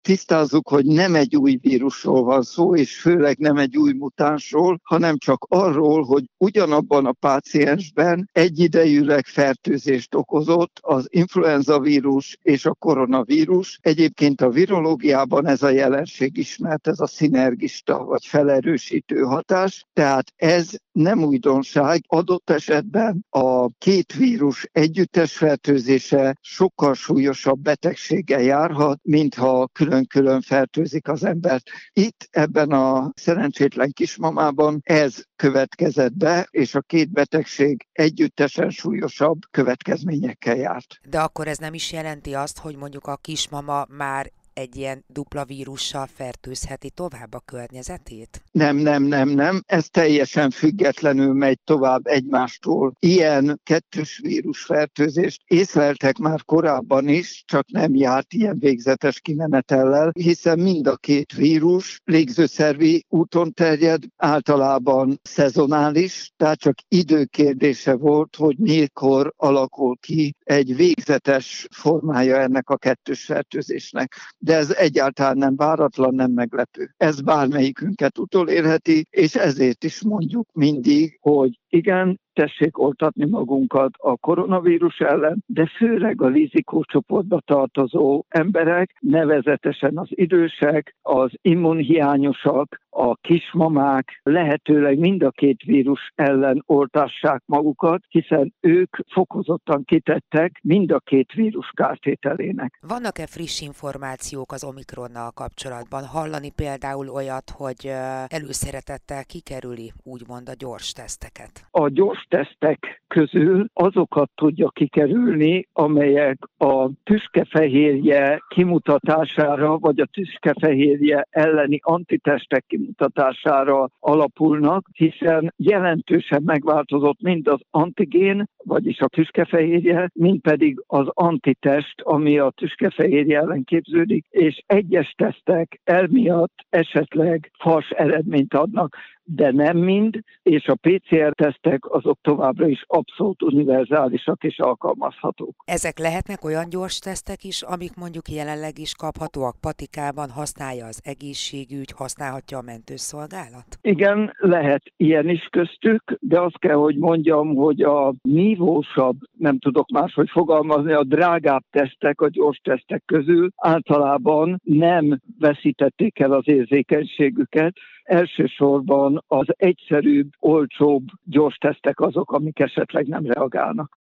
tisztázzuk, hogy nem egy új vírusról van szó, és főleg nem egy új mutánsról, hanem csak arról, hogy ugyanabban a páciensben egyidejűleg fertőzést okozott az influenza vírus és a koronavírus. Egyébként a virológiában ez a jelenség ismert, ez a szinergista vagy felerősítő hatás, tehát ez nem újdonság. Adott esetben a két vírus együttes fertőzése sokkal súlyosabb betegséggel járhat, mintha külön-külön fertőzik az embert. Itt ebben a szerencsétlen kismamában ez következett be, és a két betegség együttesen súlyosabb következményekkel járt. De akkor ez nem is jelenti azt, hogy mondjuk a kismama már egy ilyen dupla vírussal fertőzheti tovább a környezetét? Nem. Ez teljesen függetlenül megy tovább egymástól. Ilyen kettős vírusfertőzést észleltek már korábban is, csak nem járt ilyen végzetes kimenetellel, hiszen mind a két vírus légzőszervi úton terjed, általában szezonális, tehát csak időkérdése volt, hogy mikor alakul ki egy végzetes formája ennek a kettős fertőzésnek. De ez egyáltalán nem váratlan, nem meglepő. Ez bármelyikünket utolérheti, és ezért is mondjuk mindig, hogy igen, tessék oltatni magunkat a koronavírus ellen, de főleg a rizikócsoportba tartozó emberek, nevezetesen az idősek, az immunhiányosak, a kismamák lehetőleg mind a két vírus ellen oltassák magukat, hiszen ők fokozottan kitettek mind a két vírus kártételének. Vannak-e friss információk az Omikronnal kapcsolatban? Hallani például olyat, hogy előszeretettel kikerüli úgymond a gyors teszteket? A gyors tesztek közül azokat tudja kikerülni, amelyek a tüskefehérje kimutatására, vagy a tüskefehérje elleni antitestek kimutatására alapulnak, hiszen jelentősen megváltozott mind az antigén, vagyis a tüskefehérje, mind pedig az antitest, ami a tüskefehérje ellen képződik, és egyes tesztek emiatt esetleg fals eredményt adnak, de nem mind, és a PCR-tesztek azok továbbra is abszolút univerzálisak és alkalmazhatók. Ezek lehetnek olyan gyors tesztek is, amik mondjuk jelenleg is kaphatóak patikában, használja az egészségügy, használhatja a mentőszolgálat? Igen, lehet ilyen is köztük, de azt kell, hogy mondjam, hogy a nívósabb, nem tudok máshogy fogalmazni, a drágább tesztek, a gyors tesztek közül általában nem veszítették el az érzékenységüket. Elsősorban az egyszerűbb, olcsóbb gyors tesztek azok, amik esetleg nem reagálnak.